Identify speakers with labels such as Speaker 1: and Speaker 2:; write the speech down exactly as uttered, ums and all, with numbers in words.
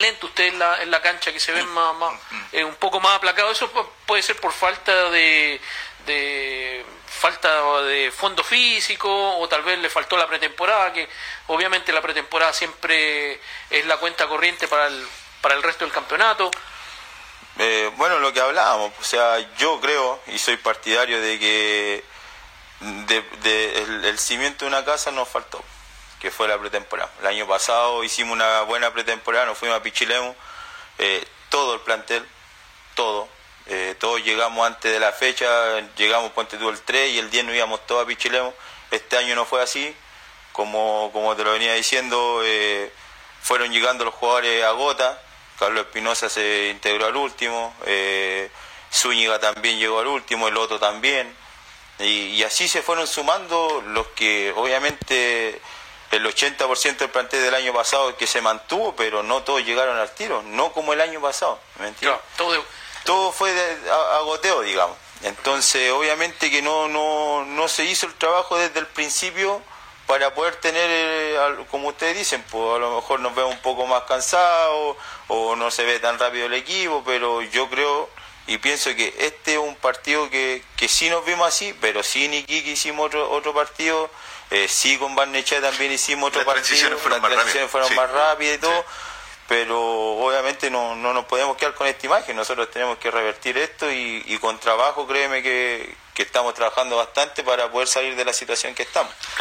Speaker 1: lento usted en la, en la cancha, que se ven más, más eh, un poco más aplacados. Eso puede ser por falta de, de falta de fondo físico, o tal vez le faltó la pretemporada, que obviamente la pretemporada siempre es la cuenta corriente para el, para el resto del campeonato.
Speaker 2: Eh, bueno, lo que hablábamos, o sea, yo creo y soy partidario de que de, de el, el cimiento de una casa nos faltó, que fue la pretemporada. El año pasado hicimos una buena pretemporada, nos fuimos a Pichilemu, eh, todo el plantel, todo, eh, todos llegamos antes de la fecha, llegamos, ponte tú, el tres y el diez nos íbamos todos a Pichilemu. Este año no fue así, como, como te lo venía diciendo, eh, fueron llegando los jugadores a gota. Carlos Espinosa se integró al último, eh, Zúñiga también llegó al último, el Otto también, y, y así se fueron sumando los que obviamente el ochenta por ciento del plantel del año pasado que se mantuvo, pero no todos llegaron al tiro, no como el año pasado, ¿me entiendes?
Speaker 1: Claro, todo, de...
Speaker 2: todo fue de, a, a goteo, digamos. Entonces obviamente que no, no, no se hizo el trabajo desde el principio para poder tener, eh, como ustedes dicen, pues a lo mejor nos vemos un poco más cansados o no se ve tan rápido el equipo, pero yo creo y pienso que este es un partido que, que sí nos vimos así, pero sí en Iquique hicimos otro, otro partido, eh, sí con Barnechea también hicimos otro
Speaker 3: las
Speaker 2: partido,
Speaker 3: transiciones fueron
Speaker 2: las
Speaker 3: más
Speaker 2: transiciones fueron
Speaker 3: sí.
Speaker 2: más rápidas y todo,
Speaker 3: sí.
Speaker 2: Pero obviamente no, no nos podemos quedar con esta imagen, nosotros tenemos que revertir esto y, y con trabajo, créeme que, que estamos trabajando bastante para poder salir de la situación que estamos.